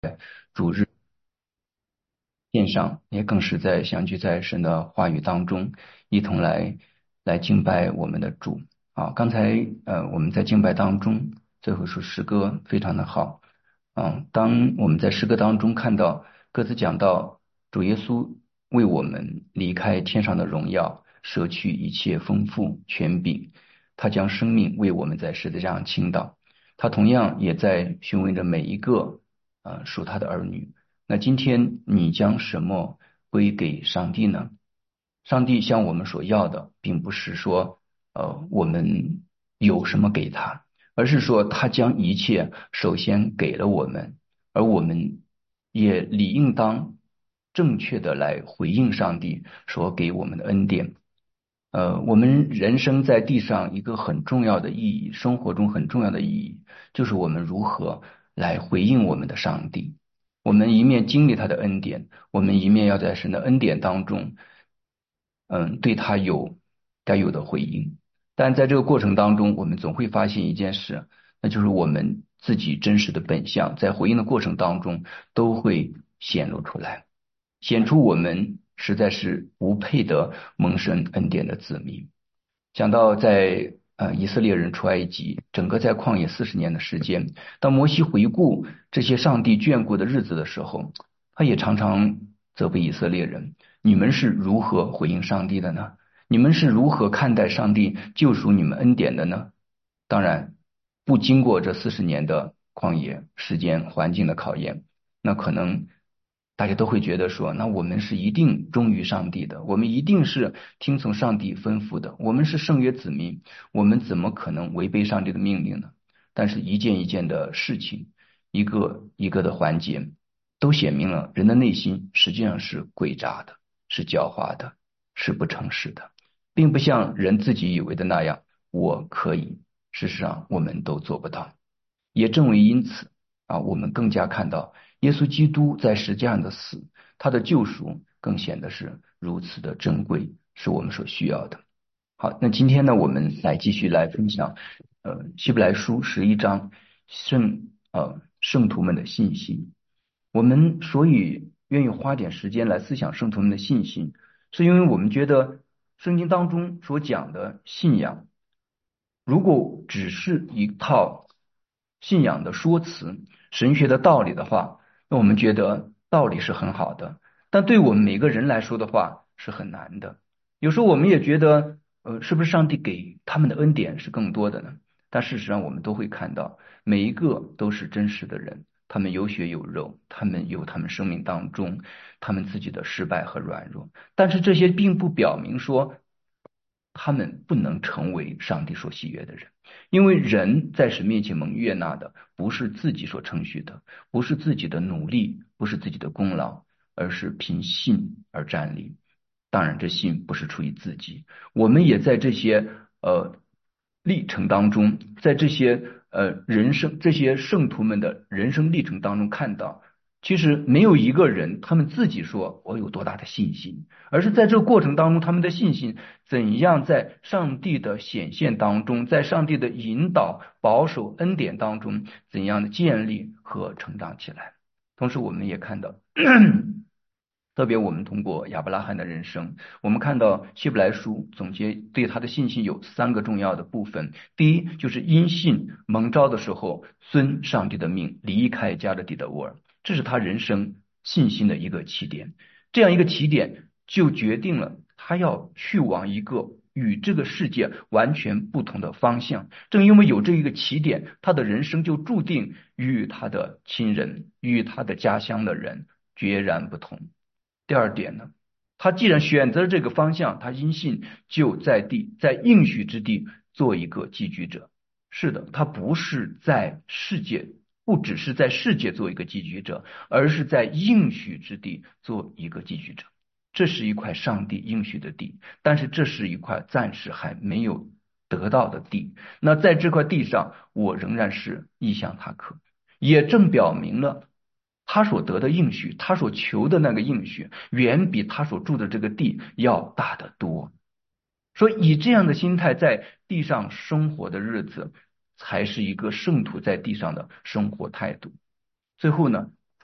主日线上，也更是在相聚在神的话语当中，一同来敬拜我们的主。啊，刚才我们在敬拜当中，最后一首诗歌非常的好。当我们在诗歌当中看到歌词讲到主耶稣为我们离开天上的荣耀，舍去一切丰富权柄，他将生命为我们在十字架上倾倒，他同样也在询问着每一个属他的儿女。那今天你将什么归给上帝呢？上帝向我们所要的，并不是说我们有什么给他，而是说他将一切首先给了我们，而我们也理应当正确的来回应上帝所给我们的恩典。我们人生在地上一个很重要的意义，生活中很重要的意义，就是我们如何来回应我们的上帝。我们一面经历他的恩典，我们一面要在神的恩典当中，对他有该有的回应。但在这个过程当中，我们总会发现一件事，那就是我们自己真实的本相，在回应的过程当中都会显露出来，显出我们实在是不配得蒙神恩典的子民。讲到在以色列人出埃及，整个在旷野40年的时间，当摩西回顾这些上帝眷顾的日子的时候，他也常常责备以色列人：你们是如何回应上帝的呢？你们是如何看待上帝救赎你们恩典的呢？当然，不经过这40年的旷野时间环境的考验，那可能大家都会觉得说，那我们是一定忠于上帝的，我们一定是听从上帝吩咐的，我们是圣约子民，我们怎么可能违背上帝的命令呢？但是一件一件的事情，一个一个的环节，都显明了人的内心实际上是诡诈的，是狡猾的，是不诚实的，并不像人自己以为的那样，我可以，事实上我们都做不到。也正为因此我们更加看到耶稣基督在十字架上的死，他的救赎更显得是如此的珍贵，是我们所需要的。好，那今天呢，我们来继续来分享希伯来书11章圣徒们的信心。我们所以愿意花点时间来思想圣徒们的信心，是因为我们觉得圣经当中所讲的信仰，如果只是一套信仰的说辞、神学的道理的话，那我们觉得道理是很好的，但对我们每个人来说的话是很难的。有时候我们也觉得，是不是上帝给他们的恩典是更多的呢？但事实上，我们都会看到，每一个都是真实的人，他们有血有肉，他们有他们生命当中他们自己的失败和软弱，但是这些并不表明说他们不能成为上帝所喜悦的人，因为人在神面前蒙悦纳的不是自己所称许的，不是自己的努力，不是自己的功劳，而是凭信而站立。当然，这信不是出于自己，我们也在这些历程当中，在这些这些圣徒们的人生历程当中看到，其实没有一个人他们自己说我有多大的信心，而是在这个过程当中，他们的信心怎样在上帝的显现当中，在上帝的引导、保守、恩典当中，怎样的建立和成长起来。同时，我们也看到。特别我们通过亚伯拉罕的人生，我们看到希伯来书总结对他的信心有3个重要的部分。第一，就是因信蒙召的时候，遵上帝的命，离开加勒底的乌尔，这是他人生信心的一个起点。这样一个起点，就决定了他要去往一个与这个世界完全不同的方向。正因为有这一个起点，他的人生就注定与他的亲人、与他的家乡的人决然不同。第二点呢，他既然选择了这个方向，他因信就在地，在应许之地做一个寄居者。是的，他不是在世界，不只是在世界做一个寄居者，而是在应许之地做一个寄居者。这是一块上帝应许的地，但是这是一块暂时还没有得到的地。那在这块地上，我仍然是异乡他客，也正表明了他所得的应许，他所求的那个应许，远比他所住的这个地要大得多。所以以这样的心态在地上生活的日子，才是一个圣徒在地上的生活态度。最后呢，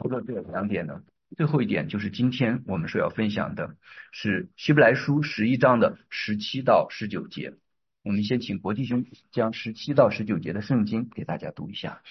除了这两点呢，最后一点就是今天我们所要分享的是希伯来书11章的17到19节。我们先请博弟兄将17到19节的圣经给大家读一下。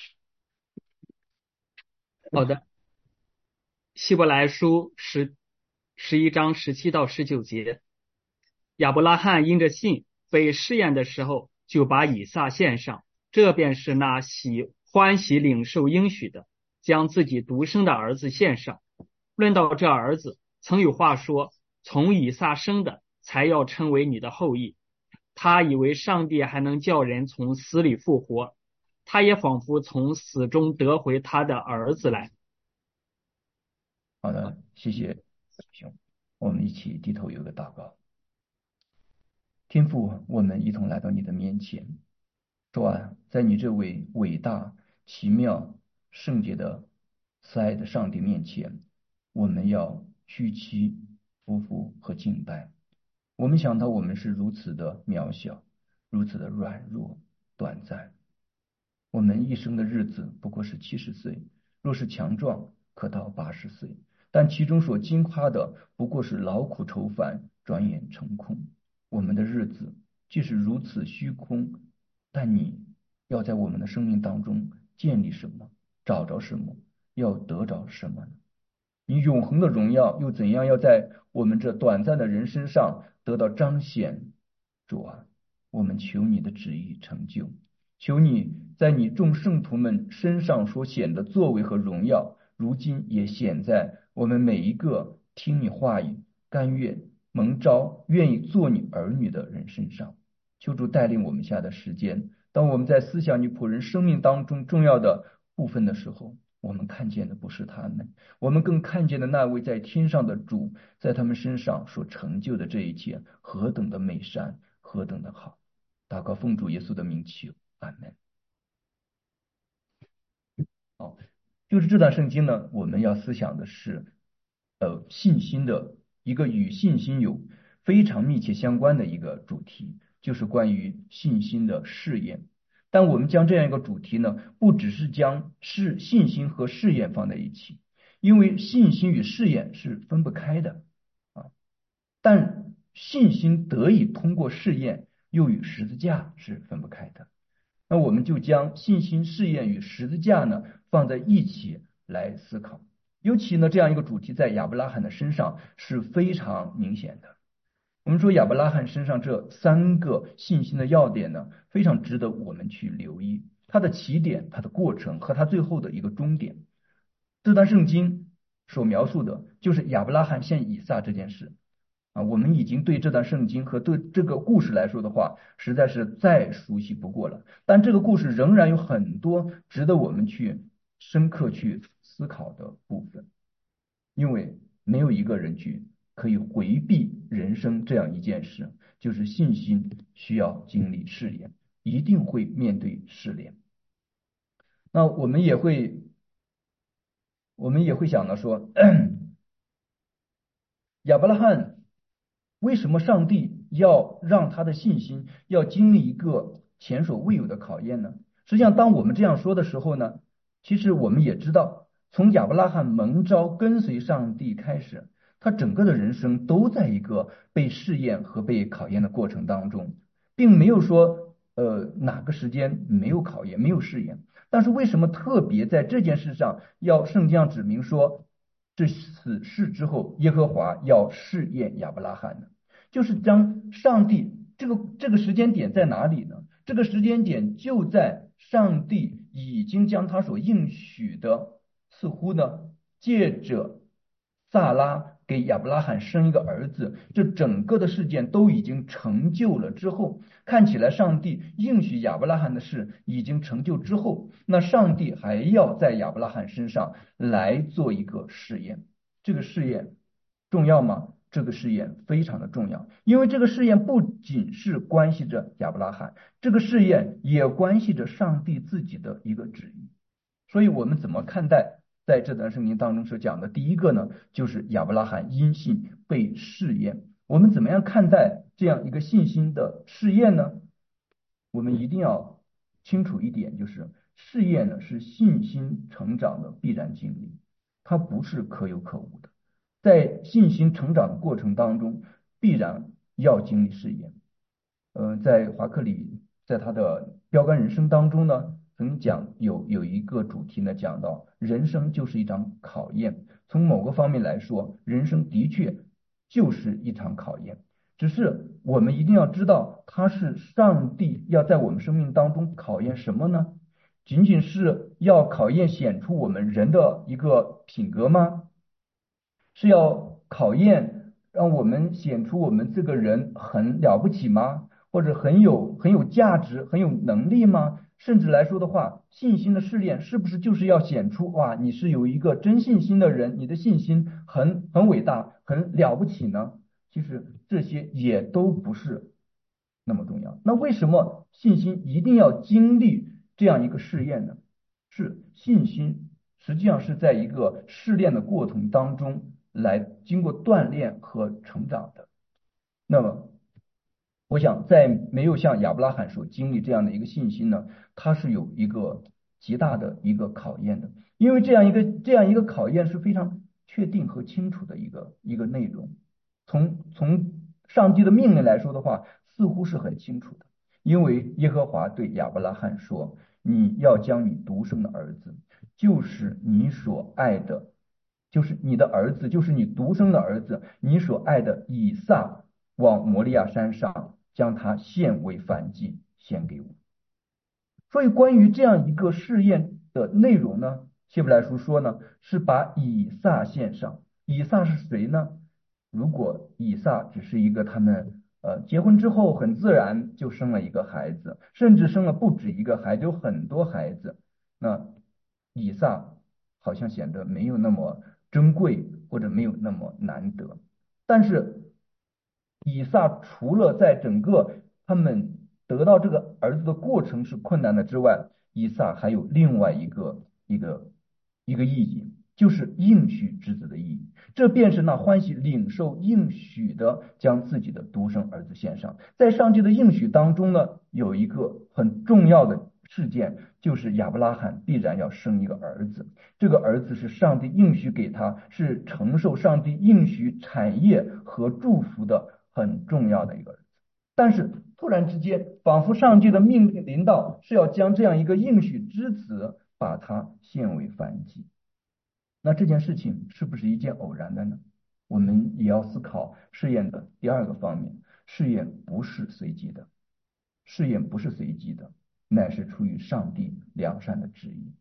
好的，希伯来书11章17到19节，亚伯拉罕因着信被试验的时候，就把以撒献上，这便是那欢喜领受应许的，将自己独生的儿子献上。论到这儿子，曾有话说，从以撒生的才要称为你的后裔。他以为上帝还能叫人从死里复活，他也仿佛从死中得回他的儿子来。 好的，谢谢兄，我们一起低头有个祷告。天父，我们一同来到你的面前，主啊，在你这位伟大、奇妙、圣洁的慈爱的上帝面前，我们要屈膝匍匐和敬拜。我们想到我们是如此的渺小，如此的软弱、短暂。我们一生的日子不过是70岁，若是强壮，可到80岁，但其中所经夸的不过是劳苦愁烦，转眼成空。我们的日子即使如此虚空，但你要在我们的生命当中建立什么，找着什么，要得着什么呢？你永恒的荣耀又怎样要在我们这短暂的人身上得到彰显？主啊，我们求你的旨意成就，求你在你众圣徒们身上所显的作为和荣耀，如今也显在我们每一个听你话语、甘愿蒙召、愿意做你儿女的人身上。求主带领我们下的时间，当我们在思想你仆人生命当中重要的部分的时候，我们看见的不是他们，我们更看见的那位在天上的主，在他们身上所成就的这一切，何等的美善，何等的好！祷告奉主耶稣的名求，阿门。好，就是这段圣经呢，我们要思想的是，信心的一个与信心有非常密切相关的一个主题，就是关于信心的试验。但我们将这样一个主题呢，不只是将信心和试验放在一起，因为信心与试验是分不开的啊。但信心得以通过试验，又与十字架是分不开的。那我们就将信心试验与十字架呢放在一起来思考。尤其呢，这样一个主题在亚伯拉罕的身上是非常明显的。我们说亚伯拉罕身上这3个信心的要点呢，非常值得我们去留意。它的起点、它的过程和它最后的一个终点。这段圣经所描述的就是亚伯拉罕献以撒这件事。我们已经对这段圣经和对这个故事来说的话，实在是再熟悉不过了。但这个故事仍然有很多值得我们去深刻去思考的部分，因为没有一个人去可以回避人生这样一件事，就是信心需要经历试验，一定会面对试炼。那我们也会想到说，亚伯拉罕为什么上帝要让他的信心要经历一个前所未有的考验呢？实际上，当我们这样说的时候呢，其实我们也知道，从亚伯拉罕蒙召跟随上帝开始，他整个的人生都在一个被试验和被考验的过程当中，并没有说哪个时间没有考验、没有试验。但是为什么特别在这件事上要圣经上指明说？这此事之后，耶和华要试验亚伯拉罕呢？就是将上帝这个时间点在哪里呢？这个时间点就在上帝已经将他所应许的，似乎呢借着萨拉给亚伯拉罕生一个儿子，这整个的事件都已经成就了之后，看起来上帝应许亚伯拉罕的事已经成就之后，那上帝还要在亚伯拉罕身上来做一个试验。这个试验重要吗？这个试验非常的重要，因为这个试验不仅是关系着亚伯拉罕，这个试验也关系着上帝自己的一个旨意。所以我们怎么看待在这段圣经当中所讲的第一个呢？就是亚伯拉罕因信被试验。我们怎么样看待这样一个信心的试验呢？我们一定要清楚一点，就是试验呢是信心成长的必然经历。 它不是可有可无的。在信心成长的过程当中，必然要经历试验。在华克里在他的标杆人生当中呢，曾经讲有一个主题呢，讲到人生就是一场考验。从某个方面来说，人生的确就是一场考验。只是我们一定要知道，它是上帝要在我们生命当中考验什么呢？仅仅是要考验显出我们人的一个品格吗？是要考验让我们显出我们这个人很了不起吗？或者很有价值、很有能力吗？甚至来说的话，信心的试炼是不是就是要显出哇，你是有一个真信心的人，你的信心很伟大、很了不起呢？其实这些也都不是那么重要。那为什么信心一定要经历这样一个试验呢？是信心实际上是在一个试炼的过程当中来经过锻炼和成长的。那么，我想在没有像亚伯拉罕所经历这样的一个信心呢，它是有一个极大的一个考验的，因为这样一个考验是非常确定和清楚的一个内容。从上帝的命令来说的话，似乎是很清楚的，因为耶和华对亚伯拉罕说：“你要将你独生的儿子，就是你所爱的，就是你的儿子，就是你独生的儿子，你所爱的以撒，往摩利亚山上将他献为燔祭，献给我。”所以关于这样一个试验的内容呢，希伯来书说呢，是把以撒献上。以撒是谁呢？如果以撒只是一个他们结婚之后很自然就生了一个孩子，甚至生了不止一个孩子，有很多孩子，那以撒好像显得没有那么珍贵，或者没有那么难得。但是以撒除了在整个他们得到这个儿子的过程是困难的之外，以撒还有另外一个意义，就是应许之子的意义。这便是那欢喜领受应许的，将自己的独生儿子献上。在上帝的应许当中呢，有一个很重要的事件，就是亚伯拉罕必然要生一个儿子。这个儿子是上帝应许给他，是承受上帝应许产业和祝福的很重要的一个儿子。但是突然之间，仿佛上帝的命令临到，是要将这样一个应许之子，把他献为燔祭。那这件事情是不是一件偶然的呢？我们也要思考试验的第二个方面，试验不是随机的，试验不是随机的，乃是出于上帝良善的旨意。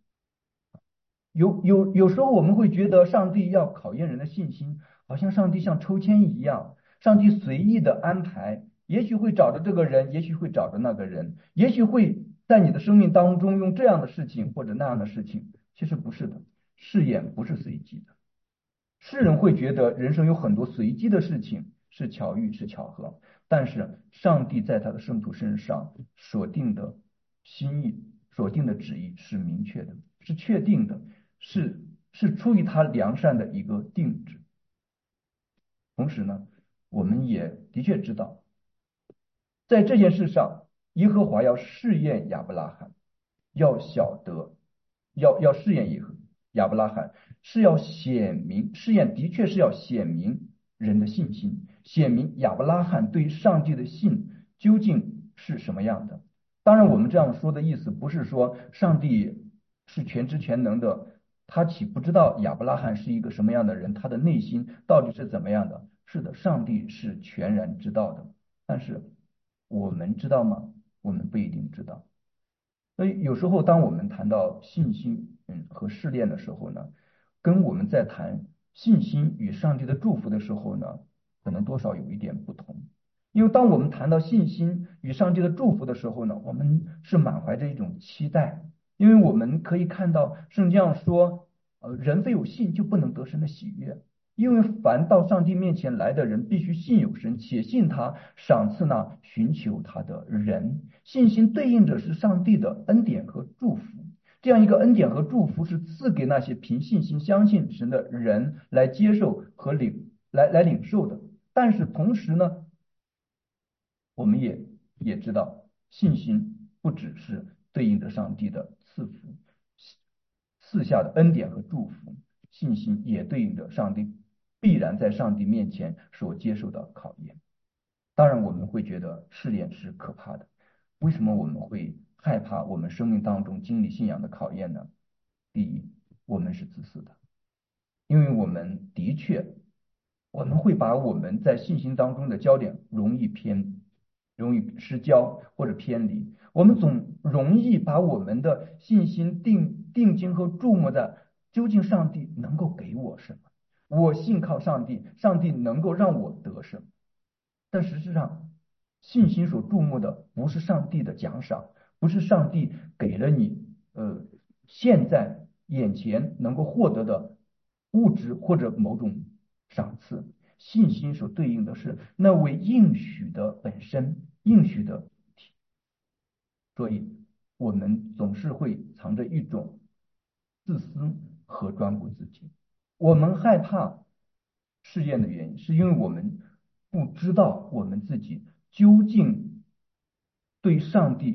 有时候我们会觉得上帝要考验人的信心，好像上帝像抽签一样，上帝随意的安排，也许会找着这个人，也许会找着那个人，也许会在你的生命当中用这样的事情或者那样的事情。其实不是的，试验不是随机的。世人会觉得人生有很多随机的事情，是巧遇，是巧合，但是上帝在他的圣徒身上所定的心意、所定的旨意是明确的，是确定的，是出于他良善的一个定制。同时呢，我们也的确知道，在这件事上，耶和华要试验亚伯拉罕，要晓得，要试验亚伯拉罕，是要显明，试验的确是要显明人的信心，显明亚伯拉罕对上帝的信究竟是什么样的。当然，我们这样说的意思不是说上帝是全知全能的，他岂不知道亚伯拉罕是一个什么样的人，他的内心到底是怎么样的？是的，上帝是全然知道的，但是我们知道吗？我们不一定知道。所以有时候当我们谈到信心，和试炼的时候呢，跟我们在谈信心与上帝的祝福的时候呢，可能多少有一点不同。因为当我们谈到信心与上帝的祝福的时候呢，我们是满怀着一种期待，因为我们可以看到圣经上说，人非有信就不能得神的喜悦。因为凡到上帝面前来的人，必须信有神，且信他赏赐那寻求他的人。信心对应着是上帝的恩典和祝福，这样一个恩典和祝福是赐给那些凭信心相信神的人来接受和领受的。但是同时呢，我们也知道，信心不只是对应着上帝的赐福、赐下的恩典和祝福， 信心也对应着上帝必然在上帝面前所接受的考验。当然，我们会觉得试炼是可怕的。为什么我们会害怕我们生命当中经历信仰的考验呢？第一，我们是自私的，因为我们的确，我们会把我们在信心当中的焦点容易失焦或者偏离。我们总容易把我们的信心定睛和注目在究竟上帝能够给我什么，我信靠上帝，上帝能够让我得什么。但实质上，信心所注目的不是上帝的奖赏，不是上帝给了你现在眼前能够获得的物质或者某种赏赐。信心所对应的是那位应许的本身，应许的体。所以，我们总是会藏着一种自私和专顾自己。我们害怕试验的原因，是因为我们不知道我们自己究竟对上帝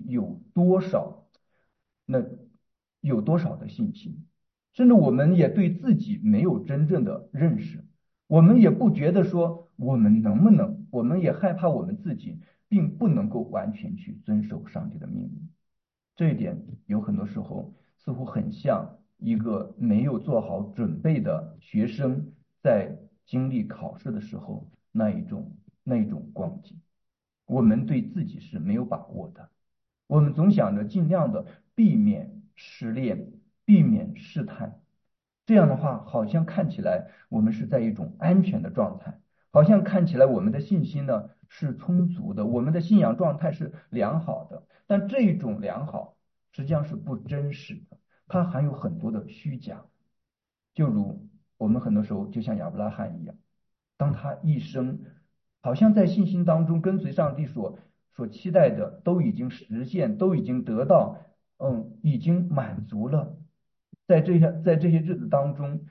那有多少的信心，甚至我们也对自己没有真正的认识。我们也不觉得说我们能不能，我们也害怕我们自己并不能够完全去遵守上帝的命令。这一点有很多时候似乎很像一个没有做好准备的学生在经历考试的时候那一种光景。我们对自己是没有把握的，我们总想着尽量的避免失恋，避免试探。这样的话，好像看起来我们是在一种安全的状态，好像看起来我们的信心呢是充足的，我们的信仰状态是良好的。但这种良好实际上是不真实的，它含有很多的虚假。就如我们很多时候就像亚伯拉罕一样，当他一生好像在信心当中跟随上帝所期待的都已经实现，都已经得到，已经满足了。在这些日子当中，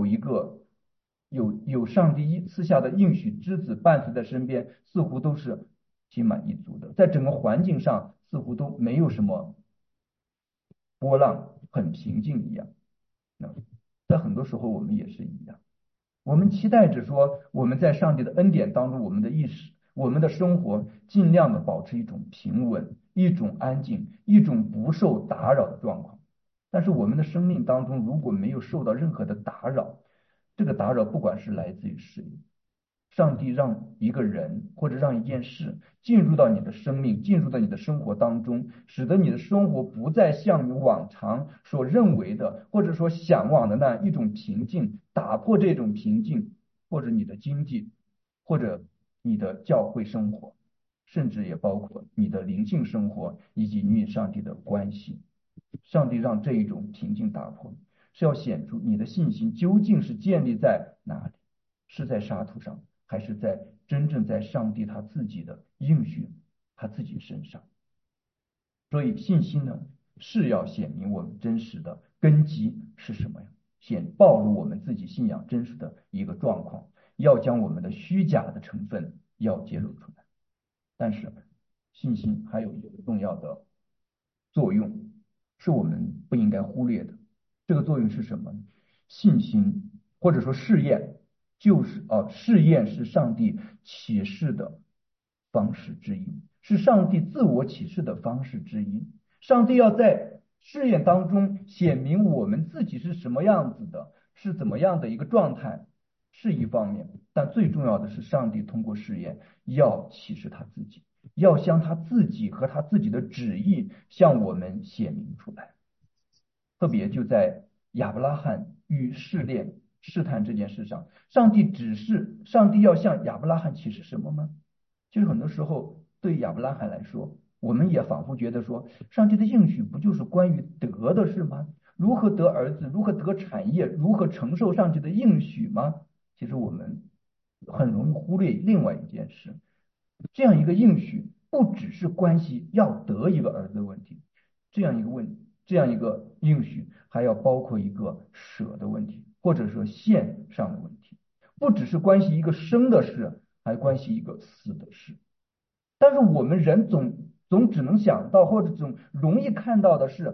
有上帝赐下的应许之子伴随在身边，似乎都是心满意足的，在整个环境上似乎都没有什么波浪，很平静一样。那在很多时候我们也是一样。我们期待着说，我们在上帝的恩典当中，我们的意识、我们的生活，尽量的保持一种平稳、一种安静、一种不受打扰的状况。但是我们的生命当中如果没有受到任何的打扰，这个打扰不管是来自于谁，上帝让一个人或者让一件事进入到你的生命，进入到你的生活当中，使得你的生活不再像你往常所认为的，或者说向往的那一种平静，打破这种平静，或者你的经济，或者你的教会生活，甚至也包括你的灵性生活以及你与上帝的关系。上帝让这一种平静打破，是要显出你的信心究竟是建立在哪里，是在沙土上，还是在真正在上帝他自己的应许他自己身上。所以信心呢，是要显明我们真实的根基是什么呀？暴露我们自己信仰真实的一个状况，要将我们的虚假的成分要揭露出来。但是信心还有一个重要的作用，是我们不应该忽略的。这个作用是什么呢？信心或者说试验，试验是上帝启示的方式之一，是上帝自我启示的方式之一。上帝要在试验当中显明我们自己是什么样子的，是怎么样的一个状态，是一方面，但最重要的是，上帝通过试验要启示他自己，要将他自己和他自己的旨意向我们显明出来。特别就在亚伯拉罕与试探这件事上，上帝要向亚伯拉罕启示什么吗？就是很多时候对亚伯拉罕来说，我们也仿佛觉得说，上帝的应许不就是关于得的事吗？如何得儿子，如何得产业，如何承受上帝的应许吗？其实我们很容易忽略另外一件事，这样一个应许不只是关系要得一个儿子的问题，这样一个应许还要包括一个舍的问题，或者说线上的问题，不只是关系一个生的事，还关系一个死的事。但是我们人总只能想到，或者总容易看到的是，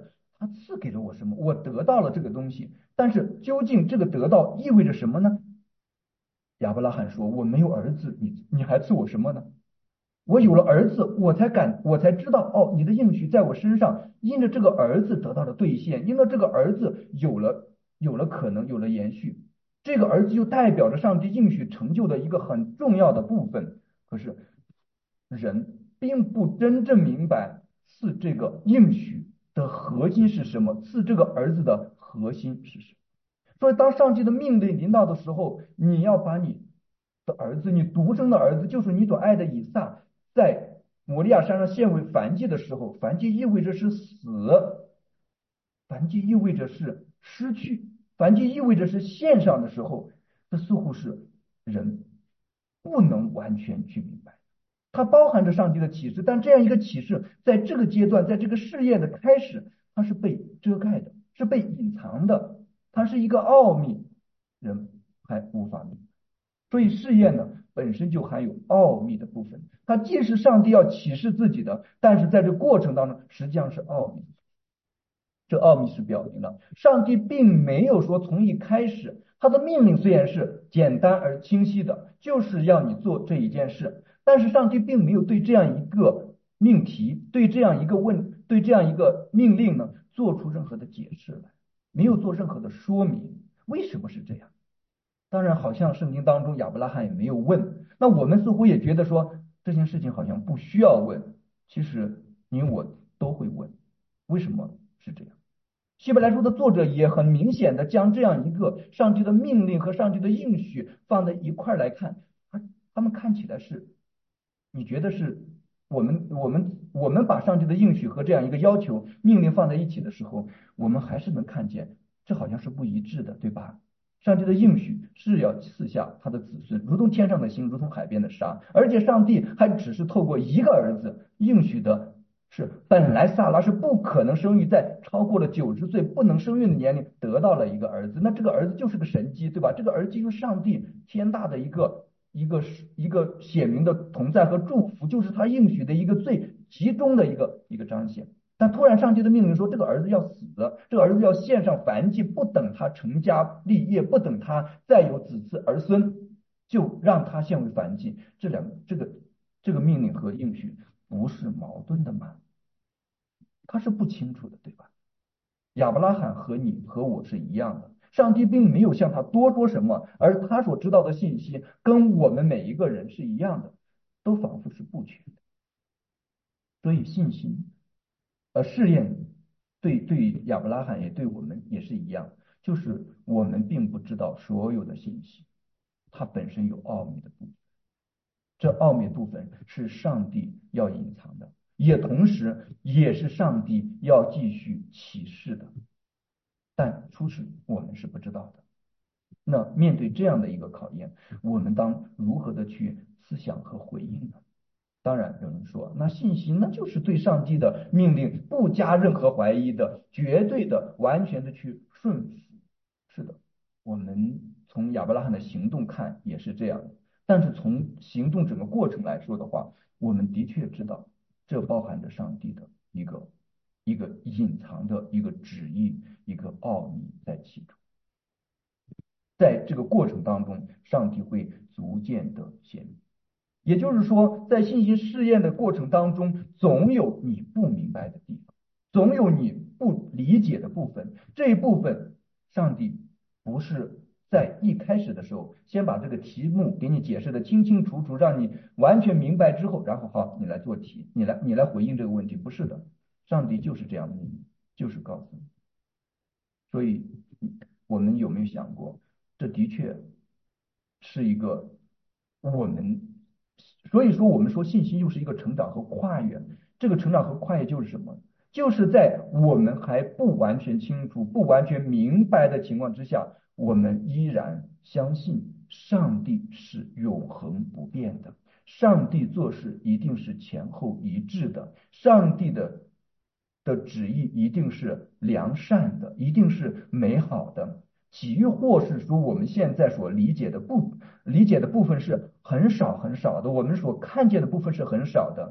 他赐给了我什么？我得到了这个东西，但是究竟这个得到意味着什么呢？亚伯拉罕说：我没有儿子，你还赐我什么呢？我有了儿子，我才知道，哦，你的应许在我身上，因着这个儿子得到了兑现，因着这个儿子有了可能，有了延续，这个儿子就代表着上帝应许成就的一个很重要的部分。可是人并不真正明白赐这个应许的核心是什么，赐这个儿子的核心是什么。所以，当上帝的命令临到的时候，你要把你的儿子，你独生的儿子，就是你所爱的以撒，在摩利亚山上献为燔祭的时候，燔祭意味着是死，燔祭意味着是失去，燔祭意味着是献上的时候，这似乎是人不能完全去明白。它包含着上帝的启示，但这样一个启示，在这个阶段，在这个试验的开始，它是被遮盖的，是被隐藏的，它是一个奥秘，人还无法明白。所以试验呢，本身就含有奥秘的部分，它既是上帝要启示自己的，但是在这过程当中，实际上是奥秘。这奥秘是表明了，上帝并没有说从一开始，他的命令虽然是简单而清晰的，就是要你做这一件事，但是上帝并没有对这样一个命题，对这样一个命令呢，做出任何的解释来，没有做任何的说明，为什么是这样？当然，好像圣经当中亚伯拉罕也没有问，那我们似乎也觉得说这件事情好像不需要问，其实你我都会问，为什么是这样？希伯来书的作者也很明显的将这样一个上帝的命令和上帝的应许放在一块来看，他们看起来是，你觉得是我们把上帝的应许和这样一个要求命令放在一起的时候，我们还是能看见这好像是不一致的，对吧？上帝的应许是要赐下他的子孙，如同天上的星，如同海边的沙，而且上帝还只是透过一个儿子应许的是，本来萨拉是不可能生育，在超过了90岁不能生育的年龄得到了一个儿子，那这个儿子就是个神迹，对吧？这个儿子就是上帝天大的一个显明的同在和祝福，就是他应许的一个最集中的一个彰显。但突然上帝的命令说，这个儿子要死，这个儿子要献上燔祭，不等他成家立业，不等他再有子嗣儿孙，就让他献为燔祭。这个命令和应许不是矛盾的吗？他是不清楚的，对吧？亚伯拉罕和你和我是一样的，上帝并没有向他多说什么，而他所知道的信息跟我们每一个人是一样的，都仿佛是不全的。所以信心，试验对亚伯拉罕也对我们也是一样，就是我们并不知道所有的信息，它本身有奥秘的部分，这奥秘部分是上帝要隐藏的，也同时也是上帝要继续启示的，但初始我们是不知道的。那面对这样的一个考验，我们当如何的去思想和回应呢？当然有人说，那信心那就是对上帝的命令不加任何怀疑的，绝对的、完全的去顺服。是的，我们从亚伯拉罕的行动看也是这样的，但是从行动整个过程来说的话，我们的确知道这包含着上帝的一个隐藏的一个旨意，一个奥秘在其中。在这个过程当中，上帝会逐渐的显明。也就是说，在信心试验的过程当中，总有你不明白的地方，总有你不理解的部分。这一部分，上帝不是在一开始的时候先把这个题目给你解释的清清楚楚，让你完全明白之后，然后好，你来做题，你来回应这个问题。不是的，上帝就是这样的，就是告诉你。所以，我们有没有想过，这的确是一个我们，所以说我们说信心又是一个成长和跨越。这个成长和跨越就是什么？就是在我们还不完全清楚、不完全明白的情况之下，我们依然相信上帝是永恒不变的，上帝做事一定是前后一致的，上帝的旨意一定是良善的，一定是美好的。亦或是说我们现在所理解的部分是很少很少的，我们所看见的部分是很少的，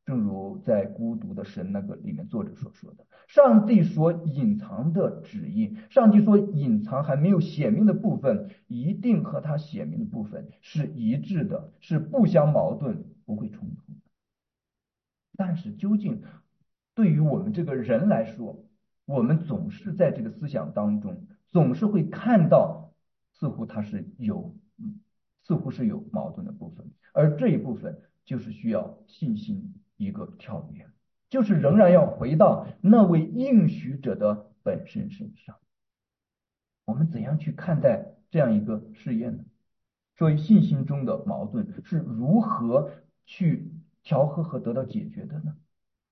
正如在《孤独的神》那个里面作者所说的，上帝所隐藏的旨意，上帝所隐藏还没有显明的部分，一定和他显明的部分是一致的，是不相矛盾，不会冲突。但是究竟对于我们这个人来说，我们总是在这个思想当中，总是会看到似乎它是有，似乎是有矛盾的部分，而这一部分就是需要信心一个跳跃，就是仍然要回到那位应许者的本身身上。我们怎样去看待这样一个试验呢？所以信心中的矛盾是如何去调和和得到解决的呢？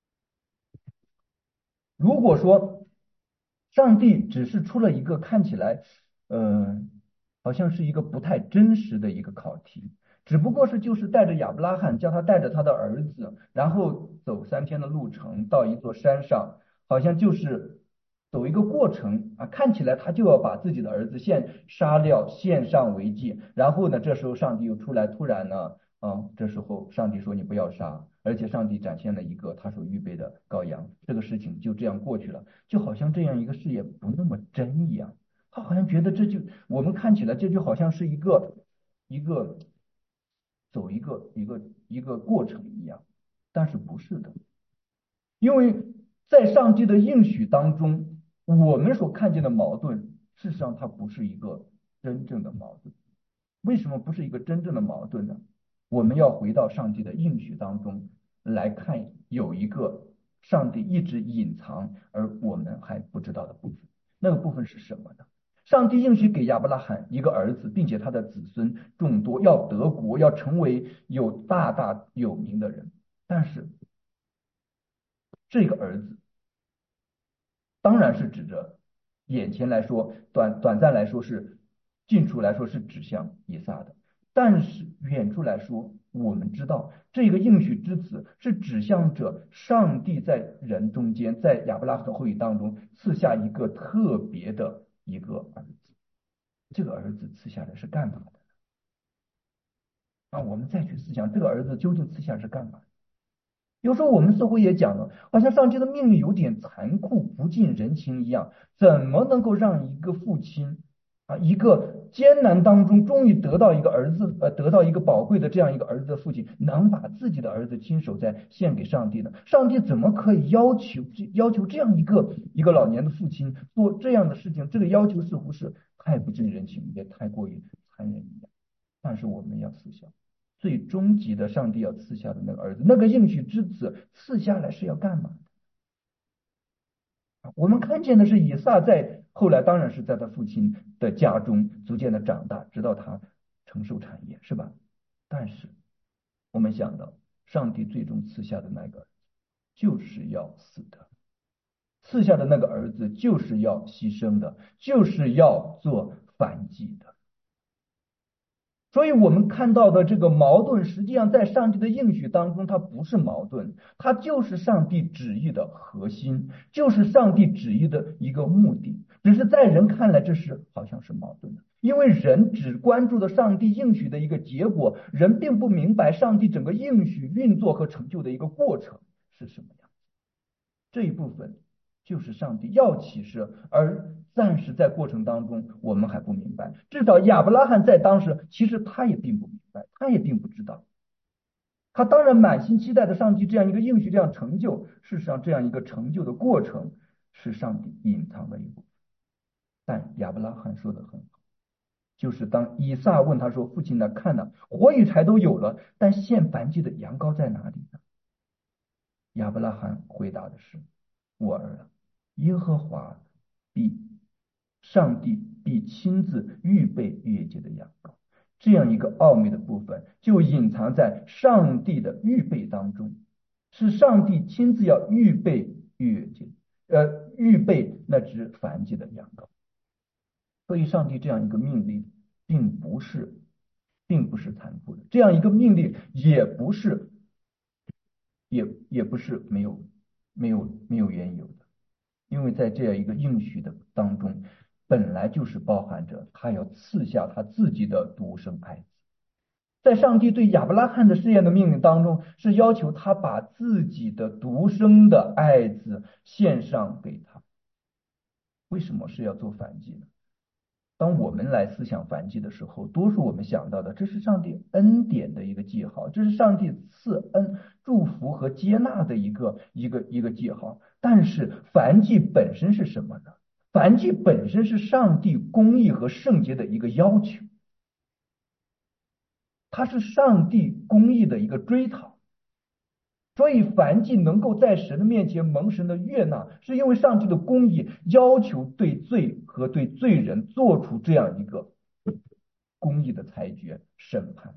如果说上帝只是出了一个看起来，呃，好像是一个不太真实的一个考题，只不过是就是带着亚伯拉罕，叫他带着他的儿子，然后走3天的路程到一座山上，好像就是走一个过程啊，看起来他就要把自己的儿子杀掉，献上为祭，然后呢，这时候上帝又出来，突然呢。这时候上帝说你不要杀，而且上帝展现了一个他所预备的羔羊，这个事情就这样过去了，就好像这样一个事业不那么真一样，他好像觉得我们看起来这就好像是一个走一个过程一样，但是不是的，因为在上帝的应许当中，我们所看见的矛盾，事实上它不是一个真正的矛盾。为什么不是一个真正的矛盾呢？我们要回到上帝的应许当中来看，有一个上帝一直隐藏而我们还不知道的部分。那个部分是什么呢？上帝应许给亚伯拉罕一个儿子，并且他的子孙众多，要得国，要成为有大大有名的人。但是这个儿子当然是指着眼前来说，短暂来说是近处来说是指向以撒的，但是远处来说，我们知道这个应许之子是指向着上帝在人中间，在亚伯拉罕后裔当中赐下一个特别的一个儿子。这个儿子赐下来是干嘛的？我们再去思想这个儿子究竟赐下是干嘛的？有时候我们似乎也讲了，好像上帝的命运有点残酷、不近人情一样，怎么能够让一个父亲一个艰难当中终于得到一个儿子，得到一个宝贵的这样一个儿子的父亲，能把自己的儿子亲手再献给上帝呢？上帝怎么可以要求这样一个老年的父亲做这样的事情？这个要求似乎是太不近人情，也太过于残忍一样。但是我们要思想。最终极的上帝要赐下的那个儿子，那个应许之子赐下来是要干嘛的？我们看见的是以撒在后来当然是在他父亲的家中逐渐的长大，直到他承受产业，是吧？但是我们想到上帝最终赐下的那个就是要死的，赐下的那个儿子就是要牺牲的，就是要做反击的。所以我们看到的这个矛盾，实际上在上帝的应许当中，它不是矛盾，它就是上帝旨意的核心，就是上帝旨意的一个目的。只是在人看来，这是好像是矛盾的，因为人只关注的上帝应许的一个结果，人并不明白上帝整个应许运作和成就的一个过程是什么样。这一部分就是上帝要启示，而暂时在过程当中我们还不明白。至少亚伯拉罕在当时，其实他也并不明白，他也并不知道。他当然满心期待的上帝这样一个应许，这样成就。事实上，这样一个成就的过程是上帝隐藏的一部分。但亚伯拉罕说的很好，就是当以撒问他说：“父亲呢？看呢，火与柴都有了，但献燔祭的羊羔在哪里呢？”亚伯拉罕回答的是：我儿啊，耶和华必上帝必亲自预备逾越节的羊羔。这样一个奥秘的部分，就隐藏在上帝的预备当中，是上帝亲自要预备逾越节，预备那只燔祭的羊羔。所以，上帝这样一个命令，并不是，并不是残酷的，这样一个命令也不是，也不是没有缘由的。因为在这样一个应许的当中，本来就是包含着他要赐下他自己的独生爱子。 在上帝对亚伯拉罕的试验的命令当中，是要求他把自己的独生的爱子献上给他。为什么是要做燔祭呢？当我们来思想燔祭的时候，多数我们想到的，这是上帝恩典的一个记号，这是上帝赐恩、祝福和接纳的一个记号。但是燔祭本身是什么呢？燔祭本身是上帝公义和圣洁的一个要求，它是上帝公义的一个追讨。所以燔祭能够在神的面前蒙神的悦纳，是因为上帝的公义要求对罪和对罪人做出这样一个公义的裁决、审判。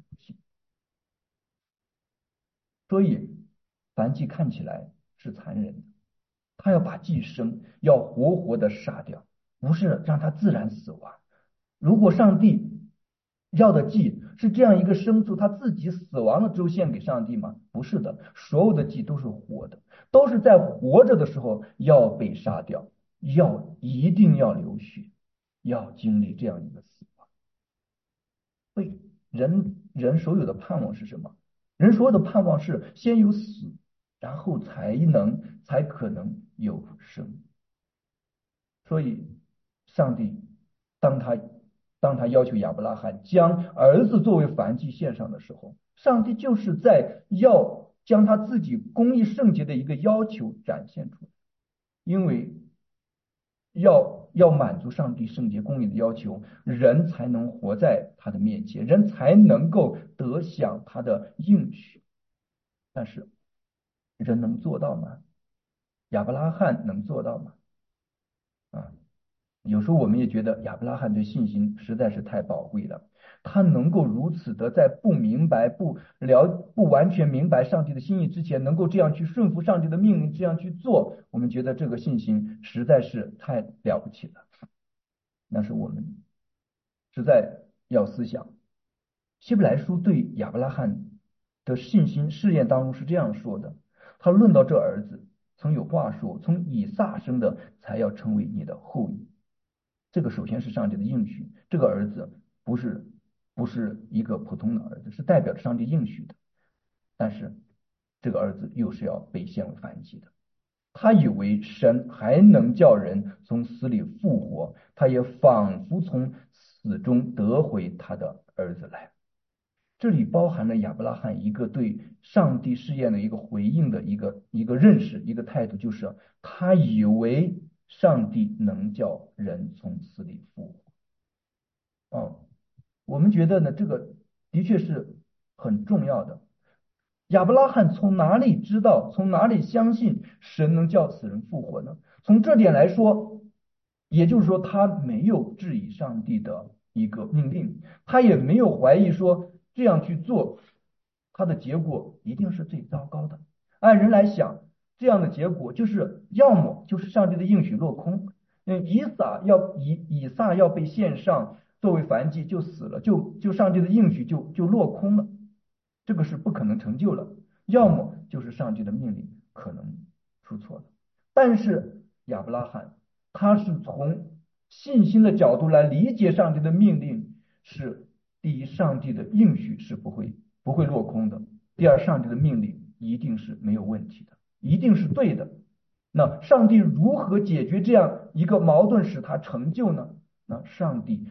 所以燔祭看起来是残忍的，他要把祭牲要活活的杀掉，不是让他自然死亡。如果上帝要的祭是这样一个牲畜，他自己死亡了之后献给上帝吗？不是的，所有的祭都是活的，都是在活着的时候要被杀掉，一定要流血，要经历这样一个死亡。所以人所有的盼望是什么？人所有的盼望是先有死，然后才可能有生。所以，上帝当他当他要求亚伯拉罕将儿子作为燔祭献上的时候，上帝就是在要将他自己公义圣洁的一个要求展现出来，因为要满足上帝圣洁公义的要求，人才能活在他的面前，人才能够得享他的应许。但是人能做到吗？亚伯拉罕能做到吗？啊，有时候我们也觉得亚伯拉罕的信心实在是太宝贵了，他能够如此的在不明白、不完全明白上帝的心意之前，能够这样去顺服上帝的命令，这样去做，我们觉得这个信心实在是太了不起了。但是我们实在要思想，希伯来书对亚伯拉罕的信心试验当中是这样说的：他论到这儿子，曾有话说，从以撒生的才要成为你的后裔。这个首先是上帝的应许，这个儿子不是一个普通的儿子，是代表着上帝应许的。但是这个儿子又是要被献为燔祭的。他以为神还能叫人从死里复活，他也仿佛从死中得回他的儿子来。这里包含了亚伯拉罕一个对上帝试验的一个回应的一个认识，一个态度，就是他以为上帝能叫人从死里复活。我们觉得呢，这个的确是很重要的。亚伯拉罕从哪里知道，从哪里相信神能叫死人复活呢？从这点来说，也就是说，他没有质疑上帝的一个命令，他也没有怀疑说这样去做，他的结果一定是最糟糕的。按人来想，这样的结果就是要么就是上帝的应许落空，以撒要被献上作为燔祭就死了，就上帝的应许就落空了。这个是不可能成就了，要么就是上帝的命令可能出错了。但是亚伯拉罕他是从信心的角度来理解上帝的命令，是第一，上帝的应许是不会落空的；第二，上帝的命令一定是没有问题的，一定是对的。那上帝如何解决这样一个矛盾使他成就呢？那上帝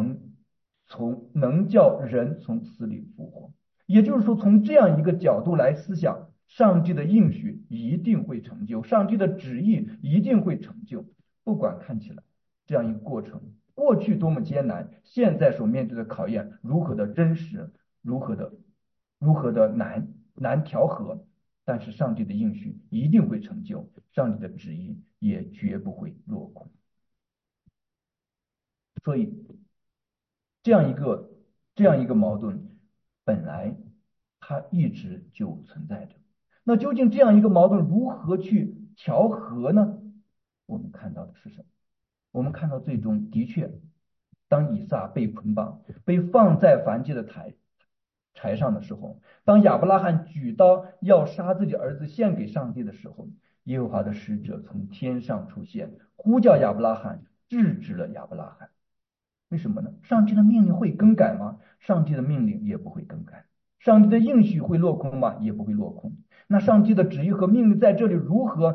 能叫人从死里复活。也就是说，从这样一个角度来思想，上帝的应许一定会成就，上帝的旨意一定会成就。不管看起来这样一个过程过去多么艰难，现在所面对的考验如何的真实，如何的难调和，但是上帝的应许一定会成就，上帝的旨意也绝不会落空。所以这样一个矛盾本来它一直就存在着。那究竟这样一个矛盾如何去调和呢？我们看到的是什么？我们看到最终的确，当以撒被捆绑，被放在燔祭的柴上的时候，当亚伯拉罕举刀要杀自己儿子献给上帝的时候，耶和华的使者从天上出现，呼叫亚伯拉罕，制止了亚伯拉罕。为什么呢？上帝的命令会更改吗？上帝的命令也不会更改。 上帝的应许会落空吗？也不会落空。那上帝的旨意和命令在这里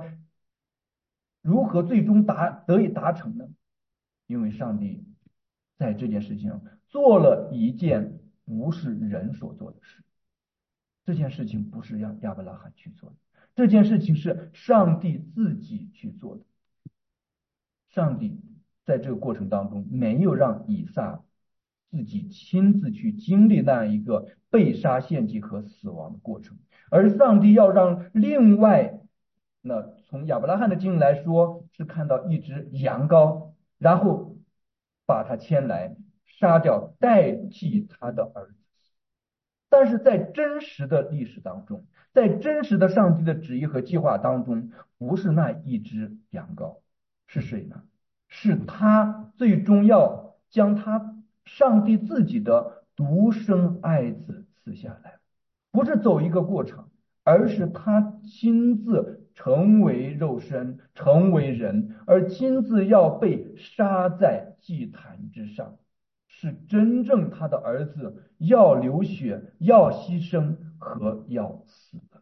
如何最终得以达成呢？因为上帝在这件事情上做了一件不是人所做的事，这件事情不是让亚伯拉罕去做的，这件事情是上帝自己去做的。上帝在这个过程当中没有让以撒自己亲自去经历那样一个被杀献祭和死亡的过程，而上帝要让另外，那从亚伯拉罕的经历来说，是看到一只羊羔，然后把他牵来杀掉，代替他的儿子。但是在真实的历史当中，在真实的上帝的旨意和计划当中，不是那一只羊羔，是谁呢？是他最终要将上帝自己的独生爱子赐下来，不是走一个过程，而是他亲自成为肉身，成为人，而亲自要被杀在祭坛之上。是真正他的儿子要流血、要牺牲和要死的。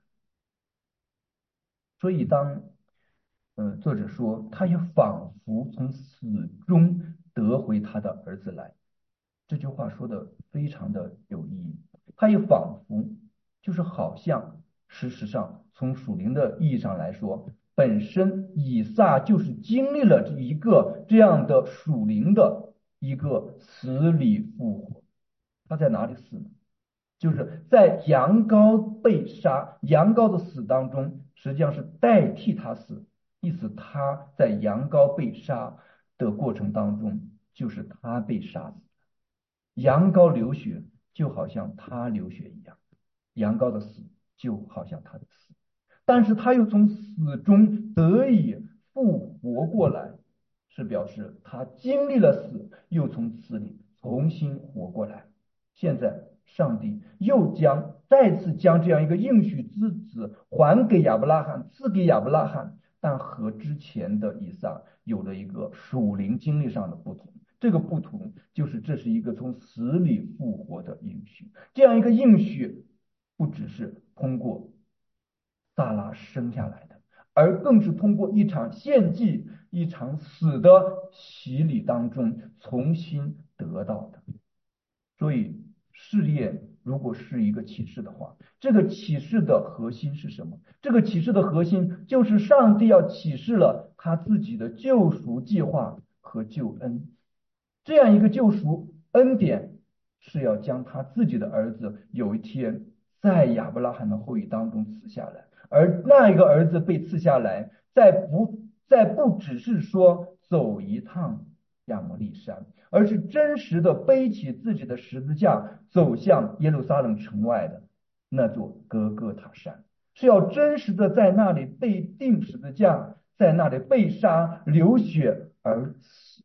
所以当作者说他也仿佛从死中得回他的儿子来，这句话说的非常的有意义。他也仿佛就是好像事实上从属灵的意义上来说，本身以撒就是经历了一个这样的属灵的一个死里复活。他在哪里死呢？就是在羊羔被杀，羊羔的死当中，实际上是代替他死，意思他在羊羔被杀的过程当中，就是他被杀死。羊羔流血就好像他流血一样，羊羔的死就好像他的死，但是他又从死中得以复活过来，是表示他经历了死，又从死里重新活过来。现在上帝又再次将这样一个应许之子还给亚伯拉罕，赐给亚伯拉罕，但和之前的以撒有了一个属灵经历上的不同。这个不同就是这是一个从死里复活的应许，这样一个应许不只是通过萨拉生下来的，而更是通过一场献祭、一场死的洗礼当中重新得到的。所以试验如果是一个启示的话，这个启示的核心是什么？这个启示的核心就是上帝要启示了他自己的救赎计划和救恩。这样一个救赎恩典是要将他自己的儿子有一天在亚伯拉罕的后裔当中赐下来，而那一个儿子被赐下来，不只是说走一趟亚摩利山，而是真实的背起自己的十字架走向耶路撒冷城外的那座哥哥塔山，是要真实的在那里被钉十字架，在那里被杀流血而死。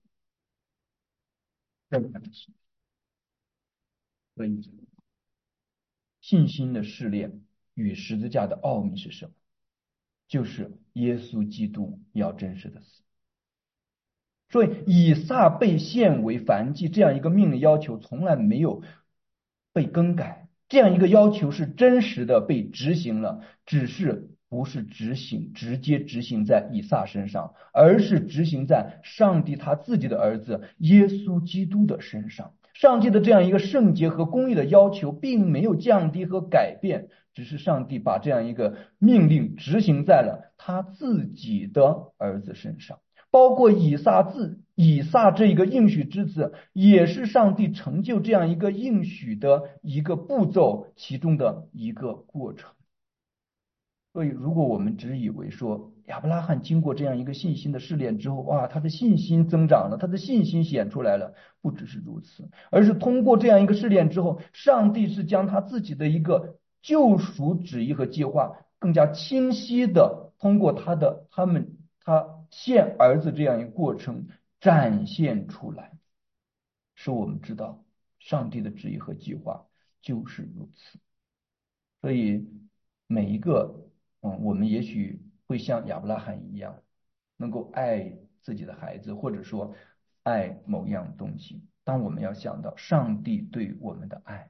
所以信心的试炼与十字架的奥秘是什么？就是耶稣基督要真实的死。所以以撒被献为燔祭这样一个命令要求从来没有被更改，这样一个要求是真实的被执行了，只是不是直接执行在以撒身上，而是执行在上帝他自己的儿子耶稣基督的身上。上帝的这样一个圣洁和公义的要求并没有降低和改变，只是上帝把这样一个命令执行在了他自己的儿子身上。包括以撒这一个应许之子，也是上帝成就这样一个应许的一个步骤，其中的一个过程。所以，如果我们只以为说亚伯拉罕经过这样一个信心的试炼之后，哇，他的信心增长了，他的信心显出来了，不只是如此，而是通过这样一个试炼之后，上帝是将他自己的一个救赎旨意和计划更加清晰的通过他献儿子这样一个过程展现出来，使我们知道上帝的旨意和计划就是如此。所以每一个我们也许会像亚伯拉罕一样，能够爱自己的孩子，或者说爱某样东西。当我们要想到上帝对我们的爱，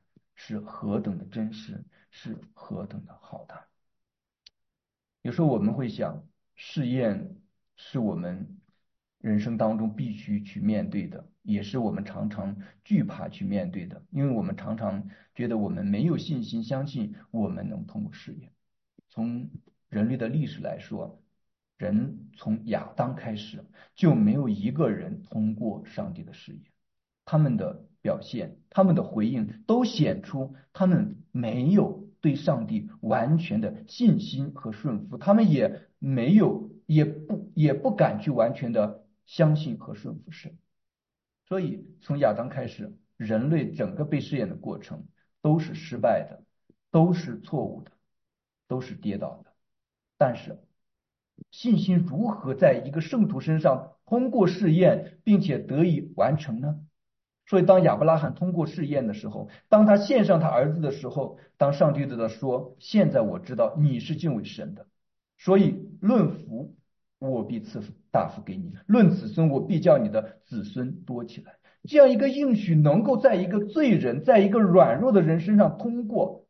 是何等的真实，是何等的浩大。有时候我们会想，试验是我们人生当中必须去面对的，也是我们常常惧怕去面对的，因为我们常常觉得我们没有信心相信我们能通过试验。从人类的历史来说，人从亚当开始就没有一个人通过上帝的试验。他们的表现，他们的回应都显出他们没有对上帝完全的信心和顺服，他们也没有，也不敢去完全的相信和顺服神。所以从亚当开始，人类整个被试验的过程都是失败的，都是错误的，都是跌倒的。但是信心如何在一个圣徒身上通过试验，并且得以完成呢？所以，当亚伯拉罕通过试验的时候，当他献上他儿子的时候，当上帝对他说：“现在我知道你是敬畏神的，所以论福我必赐大福给你；论子孙我必叫你的子孙多起来。”这样一个应许能够在一个罪人，在一个软弱的人身上通过，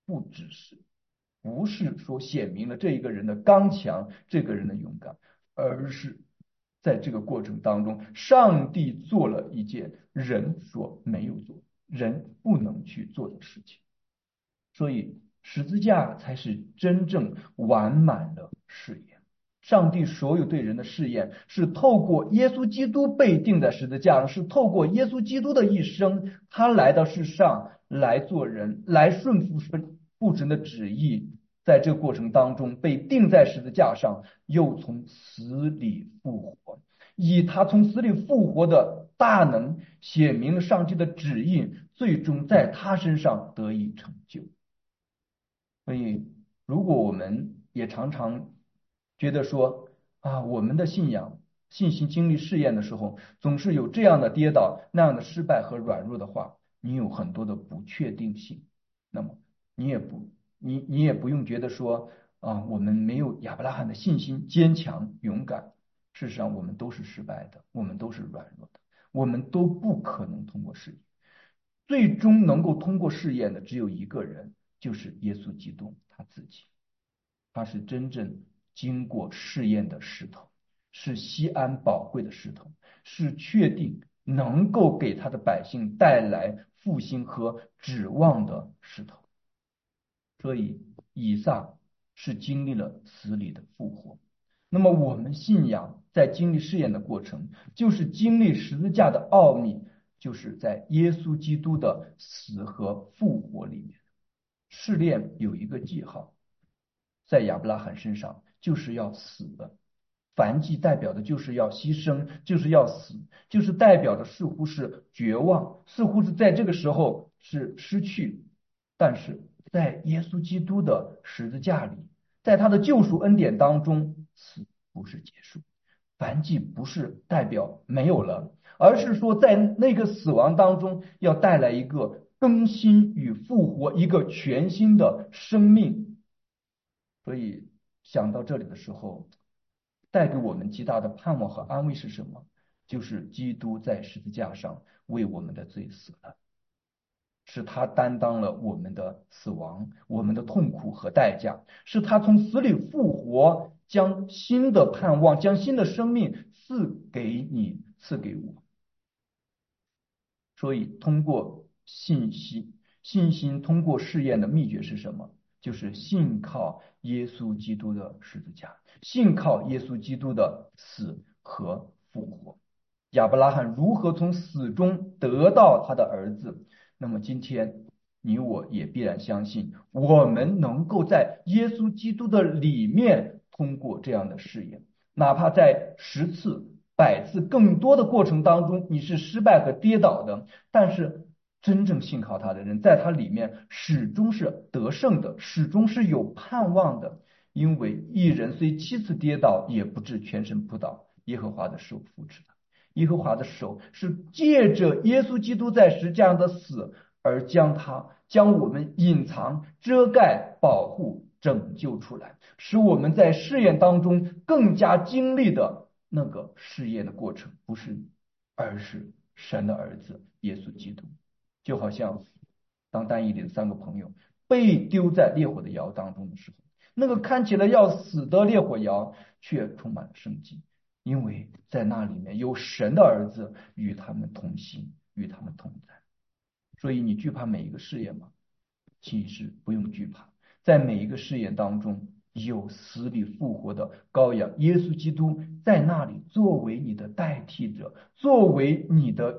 不是说显明了这一个人的刚强，这个人的勇敢，而是在这个过程当中，上帝做了一件人所没有做、人不能去做的事情。所以十字架才是真正完满的试验。上帝所有对人的试验，是透过耶稣基督被钉在十字架上，是透过耶稣基督的一生，他来到世上来做人，来顺服父神的旨意，在这个过程当中被钉在十字架上，又从死里复活，以他从死里复活的大能，显明了上帝的旨意，最终在他身上得以成就。所以，如果我们也常常觉得说啊，我们的信仰、信心经历试验的时候，总是有这样的跌倒、那样的失败和软弱的话，你有很多的不确定性，那么你也不用觉得说啊，我们没有亚伯拉罕的信心坚强勇敢。事实上，我们都是失败的，我们都是软弱的，我们都不可能通过试验。最终能够通过试验的只有一个人，就是耶稣基督他自己。他是真正经过试验的石头，是锡安宝贵的石头，是确定能够给他的百姓带来复兴和指望的石头。所以以撒是经历了死里的复活。那么我们信仰在经历试验的过程，就是经历十字架的奥秘，就是在耶稣基督的死和复活里面。试炼有一个记号，在亚伯拉罕身上就是要死的，燔祭代表的就是要牺牲，就是要死，就是代表的似乎是绝望，似乎是在这个时候是失去。但是在耶稣基督的十字架里，在他的救赎恩典当中，死不是结束，燔祭不是代表没有了，而是说在那个死亡当中要带来一个更新与复活，一个全新的生命。所以想到这里的时候，带给我们极大的盼望和安慰是什么？就是基督在十字架上为我们的罪死了，是他担当了我们的死亡、我们的痛苦和代价，是他从死里复活，将新的盼望、将新的生命赐给你、赐给我。所以，通过信心通过试验的秘诀是什么？就是信靠耶稣基督的十字架，信靠耶稣基督的死和复活。亚伯拉罕如何从死中得到他的儿子？那么今天你我也必然相信，我们能够在耶稣基督的里面通过这样的试验，哪怕在10次、100次更多的过程当中，你是失败和跌倒的，但是真正信靠他的人，在他里面始终是得胜的，始终是有盼望的。因为一人虽7次跌倒，也不至全身扑倒，耶和华的手扶持他。耶和华的手是借着耶稣基督在十字架上的死而将我们隐藏、遮盖、保护、拯救出来，使我们在试验当中更加经历的那个试验的过程，不是，而是神的儿子耶稣基督。就好像当但以理的3个朋友被丢在烈火的窑当中的时候，那个看起来要死的烈火窑却充满了生机，因为在那里面有神的儿子与他们同行，与他们同在。所以你惧怕每一个试验吗？其实不用惧怕，在每一个试验当中，有死里复活的羔羊耶稣基督在那里作为你的代替者，作为你的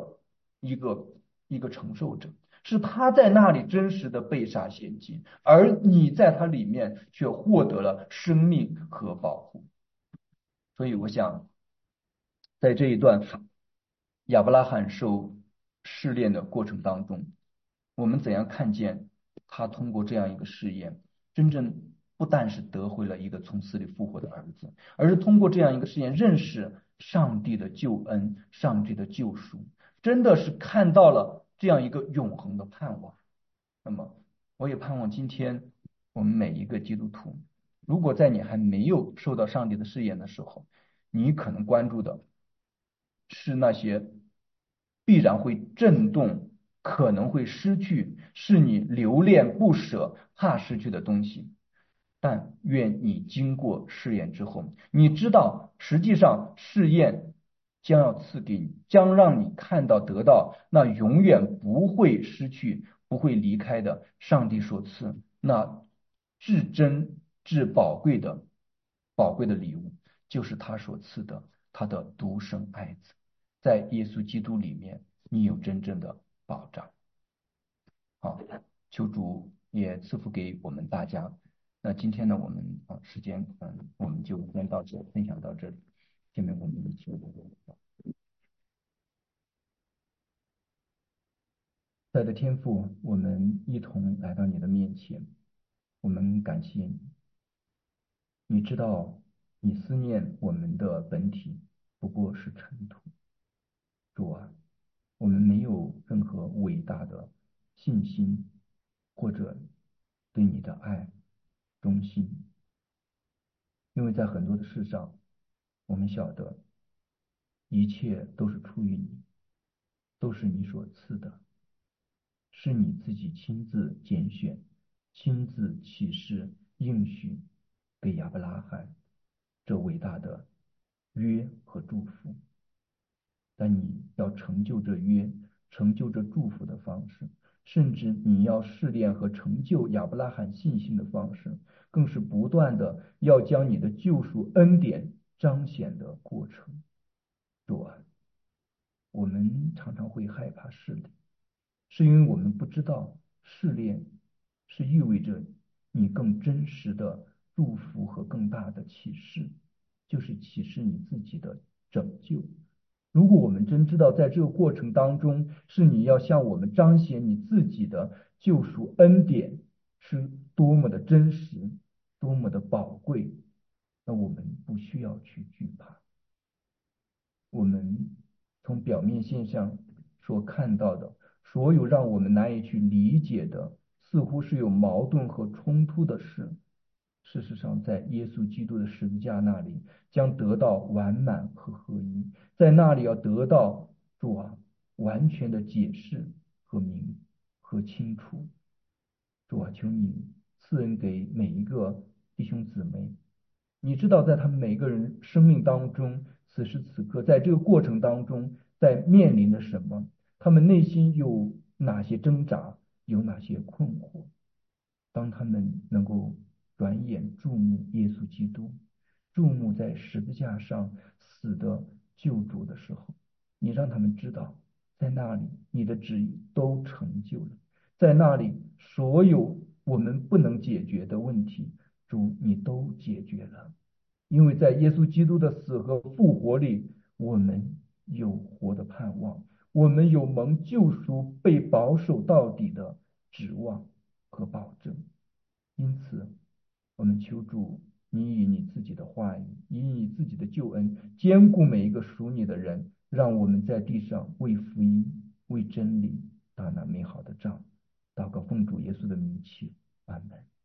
一个承受者，是他在那里真实的被杀献祭，而你在他里面却获得了生命和保护。所以我想，在这一段亚伯拉罕受试炼的过程当中，我们怎样看见他通过这样一个试验，真正不但是得回了一个从死里复活的儿子，而是通过这样一个试验认识上帝的救恩、上帝的救赎，真的是看到了这样一个永恒的盼望。那么，我也盼望今天我们每一个基督徒，如果在你还没有受到上帝的试验的时候，你可能关注的是那些必然会震动、可能会失去、是你留恋不舍、怕失去的东西。但愿你经过试验之后，你知道，实际上试验将要赐给你，将让你看到、得到那永远不会失去、不会离开的上帝所赐那至真、至宝贵的礼物，就是他所赐的他的独生爱子。在耶稣基督里面，你有真正的保障。好，求主也赐福给我们大家。那今天呢，我们时间我们就先到这，分享到这里。下面我们一起在的天父，我们一同来到你的面前，我们感谢你。你知道，你思念我们的本体不过是尘土。主啊，我们没有任何伟大的信心或者对你的爱忠心，因为在很多的事上，我们晓得一切都是出于你，都是你所赐的，是你自己亲自拣选、亲自启示、应许给亚伯拉罕这伟大的约和祝福。但你要成就这约、成就这祝福的方式，甚至你要试炼和成就亚伯拉罕信心的方式，更是不断的要将你的救赎恩典彰显的过程。主啊，我们常常会害怕试炼，是因为我们不知道试炼是意味着你更真实的祝福和更大的启示，就是启示你自己的拯救。如果我们真知道在这个过程当中是你要向我们彰显你自己的救赎恩典是多么的真实，多么的宝贵，那我们不需要去惧怕。我们从表面现象所看到的，所有让我们难以去理解的，似乎是有矛盾和冲突的事，事实上，在耶稣基督的十字架那里将得到完满和合一，在那里要得到主啊完全的解释和清楚。主啊，求你赐恩给每一个弟兄姊妹。你知道，在他们每个人生命当中，此时此刻，在这个过程当中，在面临着什么？他们内心有哪些挣扎，有哪些困惑？当他们能够转眼注目耶稣基督，注目在十字架上死的救主的时候，你让他们知道，在那里你的旨意都成就了，在那里所有我们不能解决的问题，主你都解决了，因为在耶稣基督的死和复活里，我们有活的盼望，我们有蒙救赎、被保守到底的指望和保证。因此，我们求主，你以你自己的话语，以你自己的救恩，兼顾每一个属你的人，让我们在地上为福音、为真理打那美好的仗。祷告奉主耶稣的名祈，阿门。